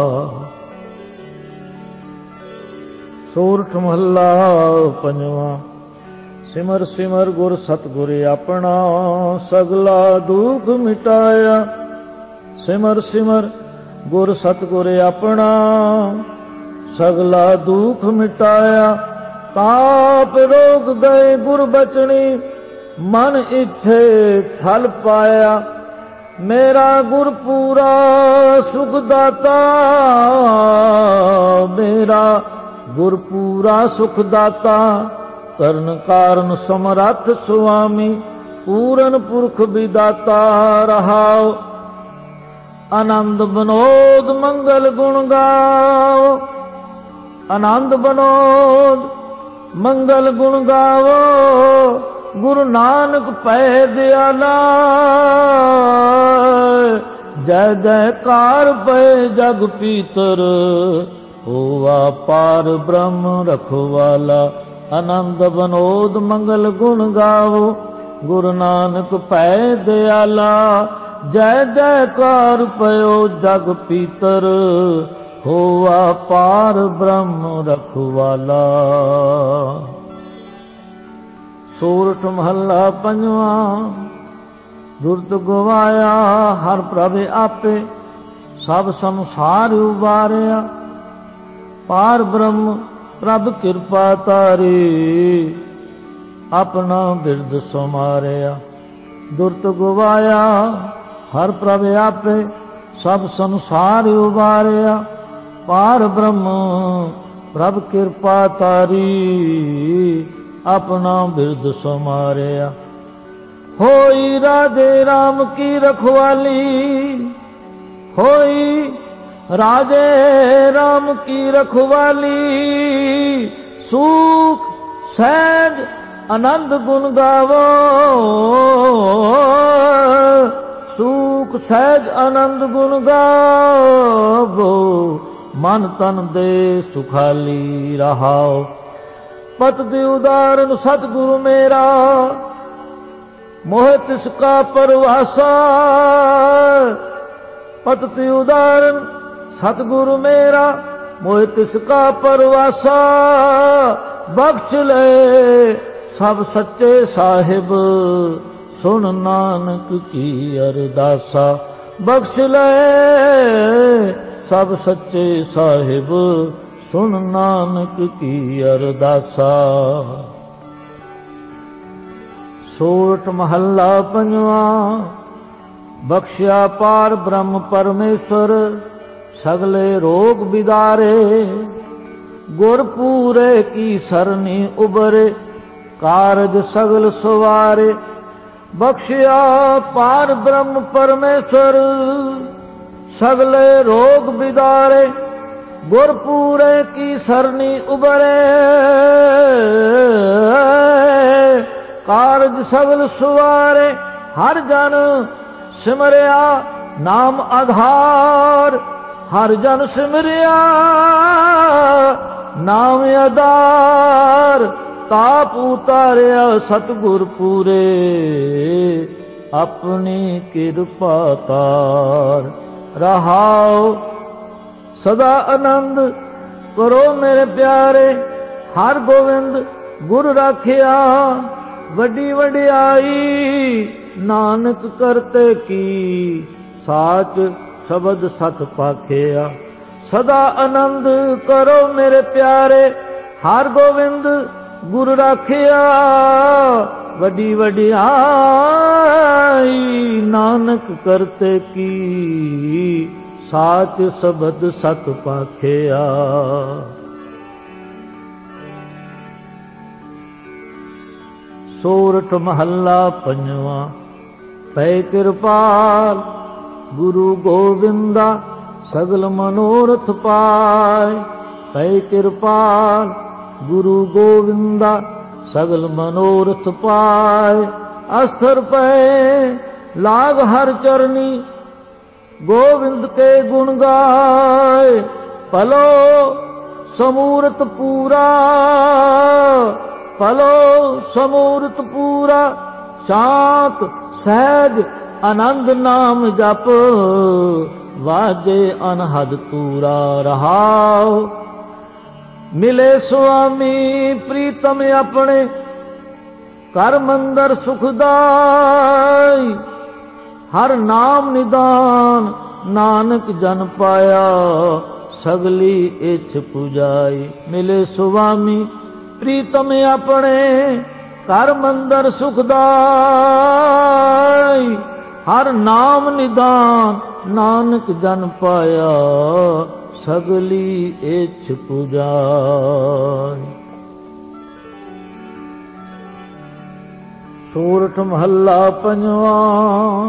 Speaker 1: सोरठ महला पंजवा। सिमर सिमर गुर सतगुर अपना, सगला दुख मिटाया। सिमर सिमर ਗੁਰ ਸਤਿਗੁਰ ਆਪਣਾ ਸਗਲਾ ਦੁਖ ਮਿਟਾਇਆ। ਤਾਪ ਰੋਗ ਗਏ ਗੁਰ ਬਚਨੀ ਮਨ ਇੱਛੇ ਫਲ ਪਾਇਆ। ਮੇਰਾ ਗੁਰ ਪੂਰਾ ਸੁਖ ਦਾਤਾ, ਮੇਰਾ ਗੁਰ ਪੂਰਾ ਸੁਖ ਦਾਤਾ। ਕਰਨ ਕਾਰਨ ਸਮਰੱਥ ਸੁਆਮੀ ਪੂਰਨ ਪੁਰਖ ਵਿਦਾਤਾ ਰਹਾਉ। ਆਨੰਦ ਬਨੋਦ ਮੰਗਲ ਗੁਣ ਗਾਓ, ਆਨੰਦ ਬਨੋਦ ਮੰਗਲ ਗੁਣ ਗਾਵੋ। ਗੁਰੂ ਨਾਨਕ ਪੈ ਦਿਆਲਾ, ਜੈ ਜੈਕਾਰ ਪੈ ਜਗ ਪੀਤਰ। ਹੋਵਾ ਪਾਰ ਬ੍ਰਹਮ ਰਖਵਾਲਾ, ਆਨੰਦ ਬਨੋਦ ਮੰਗਲ ਗੁਣ ਗਾਵੋ। ਗੁਰੂ ਨਾਨਕ ਪੈ ਦਿਆਲਾ, ਜੈ ਜੈਕਾਰ ਪਇਓ ਜਗ ਪੀਤਰ। ਹੋਵਾ ਪਾਰ ਬ੍ਰਹਮ ਰਖਵਾਲਾ। ਸੂਰਠ ਮਹੱਲਾ ਪੰਜਵਾਂ। ਦੁਰਤ ਗਵਾਇਆ ਹਰ ਪ੍ਰਭ ਆਪੇ, ਸਭ ਸੰਸਾਰ ਉਬਾਰਿਆ। ਪਾਰ ਬ੍ਰਹਮ ਪ੍ਰਭ ਕਿਰਪਾ ਤਾਰੀ, ਆਪਣਾ ਬਿਰਦ ਸਮਾਰਿਆ। ਦੁਰਤ ਗਵਾਇਆ ਹਰ ਪ੍ਰਭ ਆਪੇ, ਸਭ ਸੰਸਾਰ ਉਬਾਰਿਆ। ਪਾਰ ਬ੍ਰਹਮ ਪ੍ਰਭ ਕਿਰਪਾ ਤਾਰੀ, ਆਪਣਾ ਬਿਰਦ ਸਮਾਰਿਆ। ਹੋਈ ਰਾਜੇ ਰਾਮ ਕੀ ਰਖਵਾਲੀ, ਹੋਈ ਰਾਜੇ ਰਾਮ ਕੀ ਰਖਵਾਲੀ। ਸੁਖ ਸਹਿਜ ਆਨੰਦ ਗੁਣ ਗਾਵੋ, ਸੁਖ ਸਹਿਜ ਆਨੰਦ ਗੁਣ ਗਾਵੋ। ਮਨ ਤਨ ਦੇ ਸੁਖਾਲੀ ਰਹਾਓ। ਪਤ ਦੀ ਉਦਾਹਰਨ ਸਤਿਗੁਰੂ ਮੇਰਾ, ਮੋਹ ਤਿਸ ਕਾ ਪਰਵਾਸਾ। ਪਤ ਦੀ ਉਦਾਹਰਨ ਸਤਿਗੁਰੂ ਮੇਰਾ, ਮੋਹ ਤਿਸ ਕਾ ਪਰਵਾਸਾ। ਬਖਸ਼ ਲੈ ਸਭ ਸੱਚੇ ਸਾਹਿਬ, ਸੁਣ ਨਾਨਕ ਕੀ ਅਰਦਾਸਾ। ਬਖਸ਼ ਲੈ ਸਭ ਸੱਚੇ ਸਾਹਿਬ, ਸੁਣ ਨਾਨਕ ਕੀ ਅਰਦਾਸਾ। ਸੋਰਠ ਮਹੱਲਾ ਪੰਜਵਾਂ। ਬਖਸ਼ਿਆ ਪਾਰ ਬ੍ਰਹਮ ਪਰਮੇਸ਼ਰ, ਸਗਲੇ ਰੋਗ ਬਿਦਾਰੇ। ਗੁਰ ਪੂਰੇ ਕੀ ਸਰਨੀ ਉਬਰੇ, ਕਾਰਜ ਸਗਲ ਸਵਾਰੇ। ਬਖਸ਼ਿਆ ਪਾਰ ਬ੍ਰਹਮ ਪਰਮੇਸ਼ਰ, ਸਗਲੇ ਰੋਗ ਬਿਦਾਰੇ। ਗੁਰ ਪੂਰੇ ਕੀ ਸਰਨੀ ਉਬਰੇ, ਕਾਰਜ ਸਗਲ ਸੁਵਾਰੇ। ਹਰ ਜਨ ਸਿਮਰਿਆ ਨਾਮ ਆਧਾਰ, ਹਰ ਜਨ ਸਿਮਰਿਆ ਨਾਮ ਆਧਾਰ। ਤਾਪ ਉਤਾਰਿਆ ਸਤਿਗੁਰ ਪੂਰੇ, ਆਪਣੀ ਕਿਰਪਾ ਤਾਰ ਰਹਾਓ। ਸਦਾ ਆਨੰਦ ਕਰੋ ਮੇਰੇ ਪਿਆਰੇ, ਹਰ ਗੋਬਿੰਦ ਗੁਰ ਰਾਖਿਆ। ਵੱਡੀ ਵਡਿਆਈ ਨਾਨਕ ਕਰਤੇ ਕੀ, ਸਾਚ ਸ਼ਬਦ ਸਤ ਪਾਖਿਆ। ਸਦਾ ਆਨੰਦ ਕਰੋ ਮੇਰੇ ਪਿਆਰੇ, ਹਰ ਗੋਬਿੰਦ ਗੁਰ ਰਾਖਿਆ। ਵੱਡੀ ਵਡਿਆਈ ਨਾਨਕ ਕਰਤੇ ਕੀ, ਸਾਚ ਸ਼ਬਦ ਸਤ ਪਾਖਿਆ। ਸੋਰਠ ਮਹੱਲਾ ਪੰਜਵਾਂ। ਪੈ ਕਿਰਪਾਲ ਗੁਰੂ ਗੋਬਿੰਦਾ, ਸਗਲ ਮਨੋਰਥ ਪਾਏ। ਪੈ ਕਿਰਪਾਲ ਗੁਰੂ ਗੋਬਿੰਦਾ, ਸਗਲ ਮਨੋਰਥ ਪਾਏ। ਅਸਥਰ ਪੈ ਲਾਗ ਹਰ ਚਰਨੀ, ਗੋविंद के गुण गाए। पलो समूर्त पूरा, पलो समूर्त पूरा। शांत सहज आनंद नाम जप, वाजे अनहद तूरा रहाओ। मिले स्वामी प्रीतम अपने, कर मंदर सुखदाई। हर नाम निदान ਨਾਨਕ ਜਨ ਪਾਇਆ ਸਗਲੀ ਇਛ ਪੁਜਾਈ। ਮਿਲੇ ਸੁਆਮੀ ਪ੍ਰੀਤਮ ਆਪਣੇ ਘਰ ਮੰਦਰ ਸੁਖਦਾਈ। ਹਰ ਨਾਮ ਨਿਦਾਨ ਨਾਨਕ ਜਨ ਪਾਇਆ ਸਗਲੀ ਇਛ ਪੁਜਾਈ। ਸੂਰਠ ਮਹੱਲਾ ਪੰਜਵਾਂ।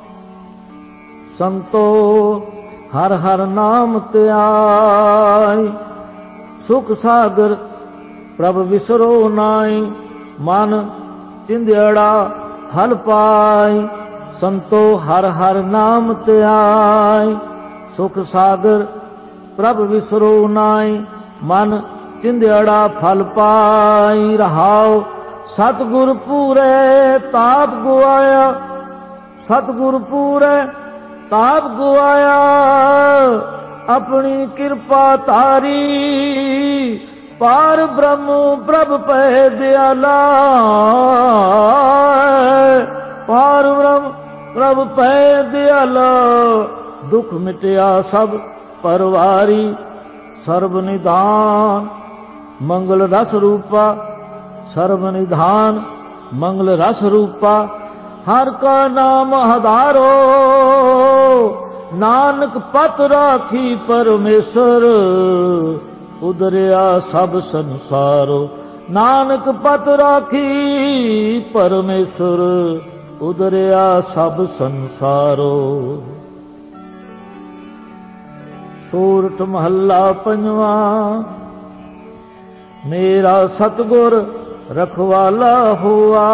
Speaker 1: ਸੰਤੋ ਹਰ ਹਰ ਨਾਮ ਧਿਆਈ। ਸੁਖ ਸਾਗਰ ਪ੍ਰਭ ਵਿਸਰੋ ਨਾਈ। ਮਨ ਚਿੰਦੜਾ ਫਲ ਪਾਈ। ਸੰਤੋ ਹਰ ਹਰ ਨਾਮ ਧਿਆਈ। ਸੁਖ ਸਾਗਰ ਪ੍ਰਭ ਵਿਸਰੋ ਨਾਈ। ਮਨ ਚਿੰਦੜਾ ਫਲ ਪਾਈ। ਰਹਾਉ ਸਤਿਗੁਰ ਪੂਰੇ ਤਾਪ ਗੁਆਇਆ। ਸਤਿਗੁਰ ਪੂਰੇ ਤਾਪ ਗੁਆਇਆ। ਆਪਣੀ ਕਿਰਪਾ ਧਾਰੀ ਪਾਰ ਬ੍ਰਹਮ ਪ੍ਰਭ ਪੈ ਦਿਆਲਾ। ਪਾਰ ਬ੍ਰਹਮ ਪ੍ਰਭ ਪੈ ਦਿਆਲਾ। ਦੁਖ ਮਿਟਿਆ ਸਭ ਪਰਵਾਰੀ। ਸਰਬ ਨਿਧਾਨ ਮੰਗਲ ਰਸ ਰੂਪਾ। ਸਰਬ ਨਿਧਾਨ ਮੰਗਲ ਰਸ ਰੂਪਾ। ਹਰ ਕਾ ਨਾਮ ਹਜ਼ਾਰੋ। ਨਾਨਕ ਪਤ ਰਾਖੀ ਪਰਮੇਸ਼ਰ। ਉਦਰਿਆ ਸਭ ਸੰਸਾਰੋ। ਨਾਨਕ ਪਤ ਰਾਖੀ ਪਰਮੇਸ਼ਰ। ਉਦਰਿਆ ਸਭ ਸੰਸਾਰੋ। ਸੂਰਠ ਮਹੱਲਾ ਪੰਜਵਾਂ। ਮੇਰਾ ਸਤਿਗੁਰ ਰਖਵਾਲਾ ਹੋਆ।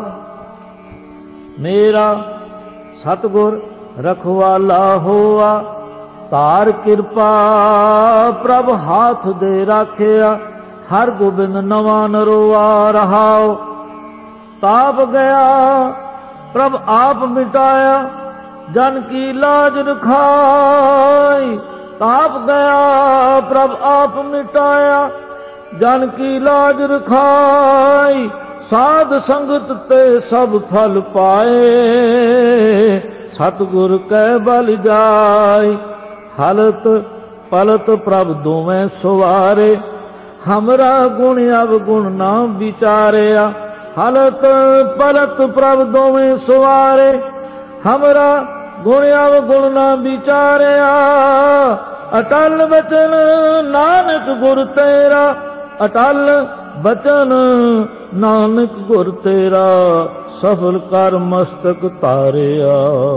Speaker 1: ਮੇਰਾ ਸਤਿਗੁਰ ਰਖਵਾਲਾ ਹੋਆ। ਧਾਰ ਕਿਰਪਾ ਪ੍ਰਭ ਹਾਥ ਦੇ ਰਾਖਿਆ। ਹਰ ਗੋਬਿੰਦ ਨਵਾਂ ਨਰੋਆ। ਰਹਾਉ ਤਾਪ ਗਿਆ ਪ੍ਰਭ ਆਪ ਮਿਟਾਇਆ। ਜਨ ਕੀ ਲਾਜ ਰਖਾਈ। ਤਾਪ ਗਿਆ ਪ੍ਰਭ ਆਪ ਮਿਟਾਇਆ। ਜਨ ਕੀ ਲਾਜ ਰਖਾਈ। ਸਾਧ ਸੰਗਤ ਤੇ ਸਭ ਫਲ ਪਾਏ। ਸਤਿਗੁਰ ਕੈ ਬਲ ਜਾਈ। ਹਲਤ ਪਲਤ ਪ੍ਰਭ ਦੋਵੇਂ ਸਵਾਰੇ। ਹਮਰਾ ਗੁਣ ਅਵਗੁਣ ਨਾ ਵਿਚਾਰਿਆ। ਹਲਤ ਪਲਤ ਪ੍ਰਭ ਦੋਵੇਂ ਸਵਾਰੇ। ਹਮਰਾ ਗੁਣ ਅਵਗੁਣ ਨਾ ਵਿਚਾਰਿਆ। ਅਟਲ ਬਚਨ ਨਾਨਕ ਗੁਰ ਤੇਰਾ। ਅਟਲ ਬਚਨ ਨਾਨਕ ਗੁਰ ਤੇਰਾ। ਸਫਲ ਕਰ ਮਸਤਕ ਤਾਰਿਆ।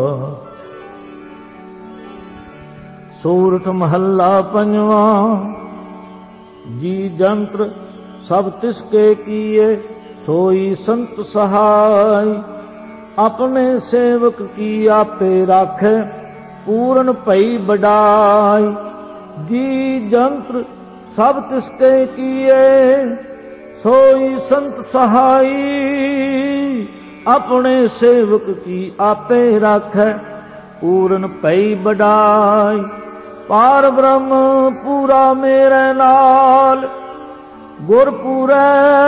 Speaker 1: ਸੂਰਠ ਮਹੱਲਾ ਪੰਜਵਾਂ। ਜੀ ਜੰਤਰ ਸਭ ਤਿਸ ਕੇ ਕੀਏ। ਸੋਈ ਸੰਤ ਸਹਾਈ। ਆਪਣੇ ਸੇਵਕ ਕੀ ਆਪੇ ਰਾਖੈ। ਪੂਰਨ ਭਈ ਬਡਾਈ। ਜੀ ਜੰਤਰ ਸਭ ਤਿਸ ਕੇ ਕੀਏ। ਸੋਈ ਸੰਤ ਸਹਾਈ। ਆਪਣੇ ਸੇਵਕ ਕੀ ਆਪੇ ਰਾਖੈ। ਪੂਰਨ ਭਈ ਬਡਾਈ। ਪਾਰ ਬ੍ਰਹਮ ਪੂਰਾ ਮੇਰੇ ਨਾਲ। ਗੁਰ ਪੂਰੈ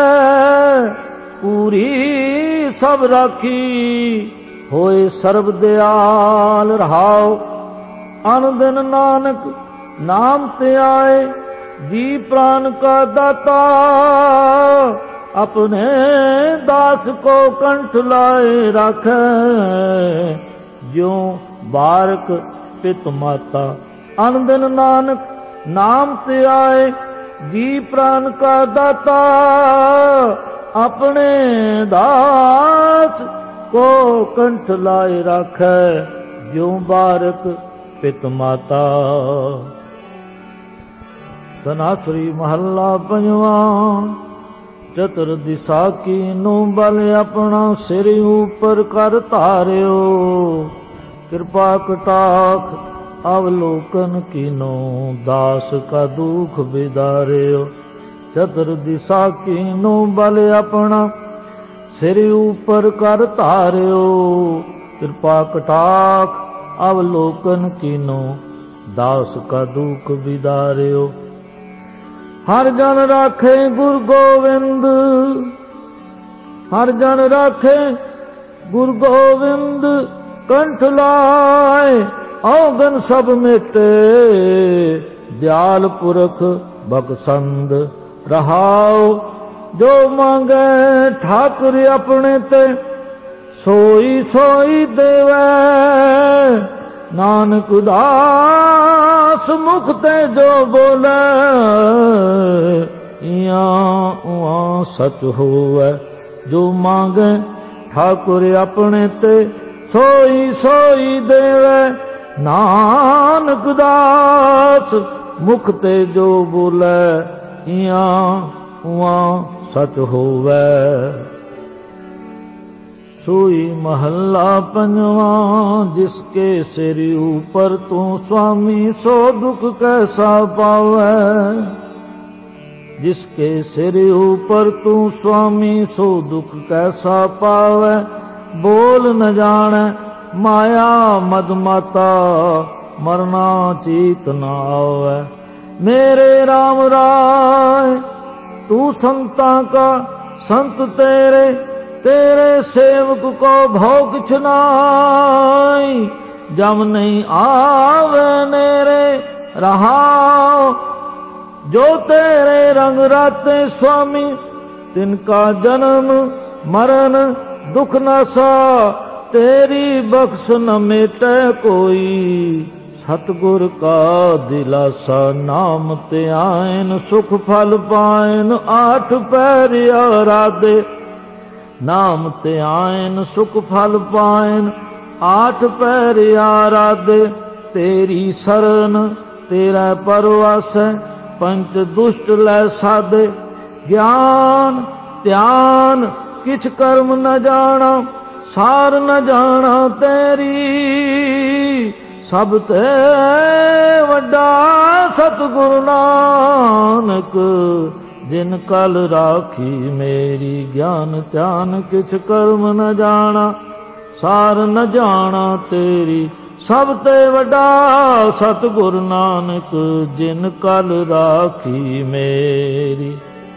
Speaker 1: ਪੂਰੀ ਸਭ ਰਾਖੀ। ਹੋਏ ਸਰਬ ਦਿਆਲ। ਰਹਾਉ ਅਨ ਦਿਨ ਨਾਨਕ ਨਾਮ ਧਿਆਏ। ਜੀ ਪ੍ਰਾਨ ਕਾ ਦਾਤਾ। ਆਪਣੇ ਦਾਸ ਕੋ ਕੰਠ ਲਾਏ ਰਾਖੈ। ਜਿਉ ਬਾਰਕ ਪਿਤ ਮਾਤਾ। ਅਨ ਦਿਨ ਨਾਨਕ ਨਾਮ ਧਿਆਏ। ਜੀ ਪ੍ਰਾਨ ਕਾ ਦਾਤਾ। ਆਪਣੇ ਦਾਸ ਕੋ ਕੰਠ ਲਾਏ ਰਾਖੈ। ਜਿਉ ਬਾਰਕ ਪਿਤ ਮਾਤਾ। ਸਨਾਸਰੀ ਮਹੱਲਾ ਪੰਜਵਾਂ। ਚਤੁਰ ਦਿਸ਼ਾ ਕੀਨੂ ਬਲ ਆਪਣਾ। ਸਿਰ ਉਪਰ ਕਰ ਧਾਰਿਓ। ਕਿਰਪਾ ਕਟਾਖ ਅਵਲੋਕਨ ਕੀਨੋ। ਦਾਸ ਕਾ ਦੁਖ ਵਿਦਾਰਿਓ। ਚਤੁਰ ਦਿਸ਼ਾ ਕੀਨੂ ਬਲ ਆਪਣਾ। ਸਿਰ ਉਪਰ ਕਰ ਧਾਰਿਓ। ਕਿਰਪਾ ਕਟਾਖ ਅਵਲੋਕਨ ਕੀਨੋ। ਦਾਸ ਕਾ ਦੁਖ ਵਿਦਾਰਿਓ। ਹਰ ਜਨ ਰਾਖੇ ਗੁਰ ਗੋਵਿੰਦ। ਹਰ ਜਨ ਰਾਖੇ ਗੁਰ ਗੋਵਿੰਦ। ਕੰਠ ਲਾਏ औगन सब मेटे, दयाल पुरख बखसंद रहाओ। जो मांगे ठाकुर अपने ते, सोई सोई देवै। नानक दास मुख ते जो बोले, इयां उआं सच होवै। जो मांगे ठाकुर अपने ते, सोई सोई देवै। नानक दास मुख ते जो बोले, इयां उआं सच होवै। सोई महला पंजवा, जिसके सिर ऊपर तू स्वामी, सो दुख कैसा पावै। जिसके सिर ऊपर तू स्वामी, सो दुख कैसा पावै। बोल न जाने माया मदमाता, मरना चीत न आवै। मेरे राम राय तू संता का संत तेरे, तेरे सेवक को भोग किछ नाई। जम नहीं आवे नेरे रहाओ, जो तेरे रंग राते स्वामी, तिनका जन्म मरण दुख न सा। तेरी बख्श न मेटे कोई, सतगुर का दिलासा। नाम ते आयन सुख फल पायन, आठ पैर आराधे। नाम ते आयन सुख फल पायन, आठ पैर आराधे। तेरी शरण तेरा परवास, पंच दुष्ट लै साधे। ज्ञान ध्यान किछ कर्म न जाना, सार न जाना तेरी। सब ते वड्डा सतगुरु नानक, जिन कल राखी मेरी। ज्ञान ध्यान किछ कर्म न जाना, सार न जाना तेरी। सब ते वड्डा सतगुरु नानक, जिन कल राखी मेरी।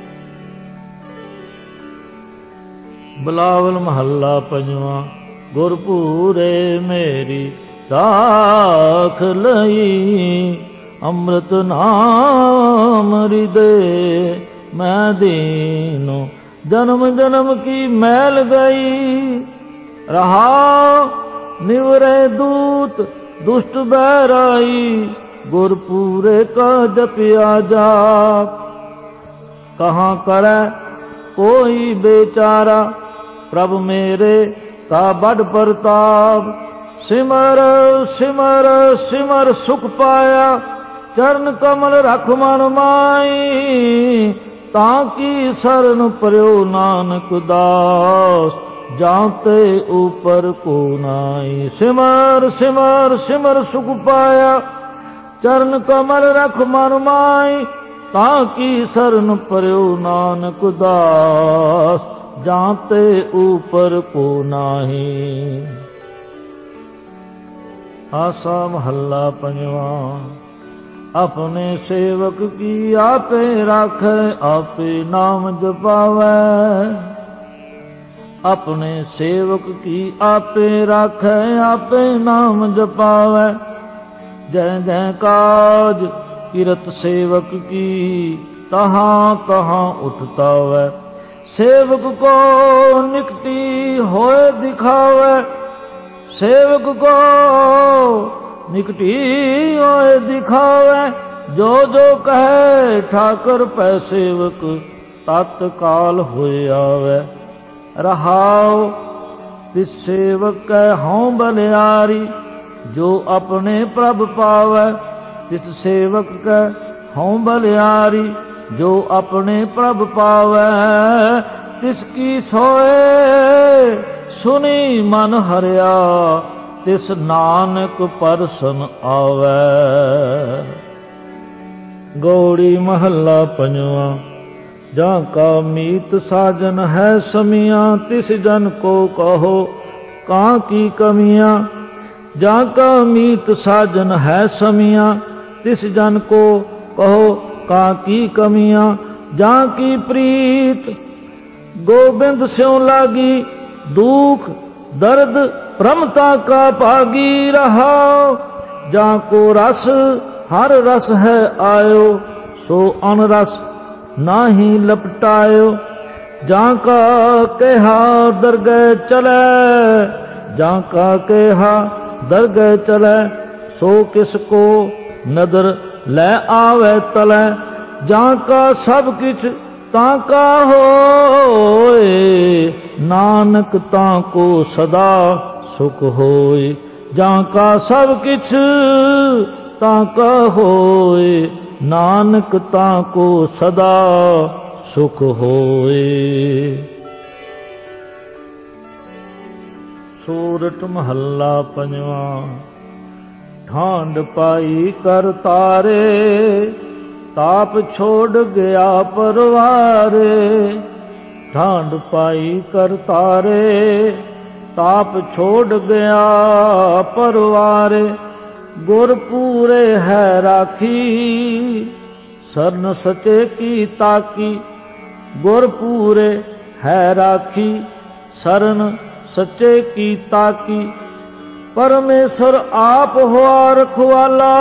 Speaker 1: बिलावल महला पंजवा। गुरपूरे मेरी राख लई, अमृत नाम हृदय मैं दीनो। जन्म जन्म की मैल गई, रहा निवरे दूत दुष्ट बैराई। गुरपूरे का जपिया जाप, कहाँ करे कोई बेचारा। प्रभु मेरे का बड़ प्रताप, सिमर सिमर सिमर सुख पाया। चरण कमल रख मन माई, ताकि शरण पर्यो नानक दास। जाते ऊपर को नाई, सिमर सिमर सिमर सुख पाया। चरण कमल रख मन माई, ताकि शरण पर्यो नानक दास। जाते ऊपर को नाही। आसा महला पंजवा। अपने सेवक की आपे राखे, आपे नाम जपावै। अपने सेवक की आपे राखे, आपे नाम जपावै। जय जय काज किरत सेवक की, तहाँ तहाँ उठता वै। सेवक को निकटी होए दिखावे, सेवक को निकटी होए दिखावे। जो जो कहे ठाकर पै सेवक, तत्काल होए आवे। रहाओ तिस सेवक कै हों बलियारी, जो अपने प्रभ पावे। तिस सेवक कै हों बलियारी, जो अपने प्रभ पावै। तिसकी सोए सुनी मन हरिया, तिस नानक परसन आवै। गौड़ी महला पंजवा। जाका मीत साजन है समिया, तिस जन को कहो कां की कमियां। जाका मीत साजन है समिया, तिस जन को कहो का की कमियां। जा की प्रीत गोबिंद स्यों लागी, दुख दर्द प्रमता का भागी। रहा जाको रस हर रस है आयो, सो अनरस नाही लपटायो। जाका कहा दरगह चले, जाका कहा दरगह चले, सो किसको नदर लै आवे तले। जाका सब किछ ताका होए, नानक ताको सदा सुख होए। जाका सब किछ ताका होए, नानक ताको सदा सुख होए। सूरत महला पंजवा। ठांड पाई कर तारे, ताप छोड़ गया परवारे। ठांड पाई कर तारे, ताप छोड़ गया परवारे। गुर पूरे है राखी, सरन सचे की ताकी। गुर पूरे है राखी, सरन सचे की ताकी। परमेश्वर आप हुआ रखवाला,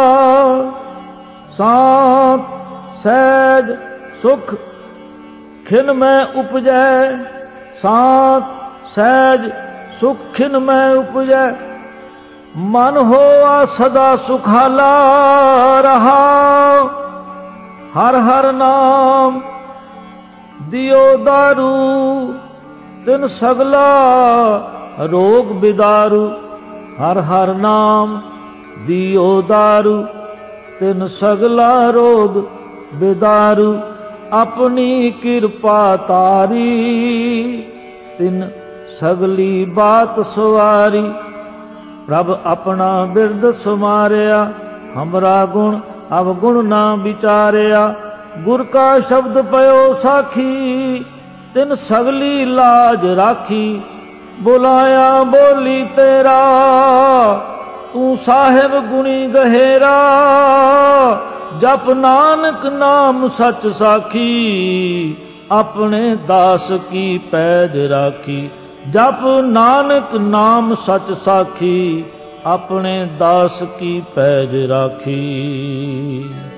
Speaker 1: सांत सहज सुख खिन में उपजै। सांत सहज सुख खिन में उपजै, मन होआ सदा सुखाला रहा। हर हर नाम दियो दारू, तिन सगला रोग बिदारू। हर हर नाम दियो दारू, तिन सगला रोग बिदारू। अपनी कृपा तारी, तिन सगली बात सवारी। प्रभ अपना बिरद सुमारिया, हमरा गुण अवगुण ना विचारिया। गुर का शब्द पयो साखी, तिन सगली लाज राखी। बुलाया बोली तेरा, तू साहिब गुणी गहेरा। जप नानक नाम सच साखी, अपने दास की पैज राखी। जप नानक नाम सच साखी, अपने दास की पैज राखी।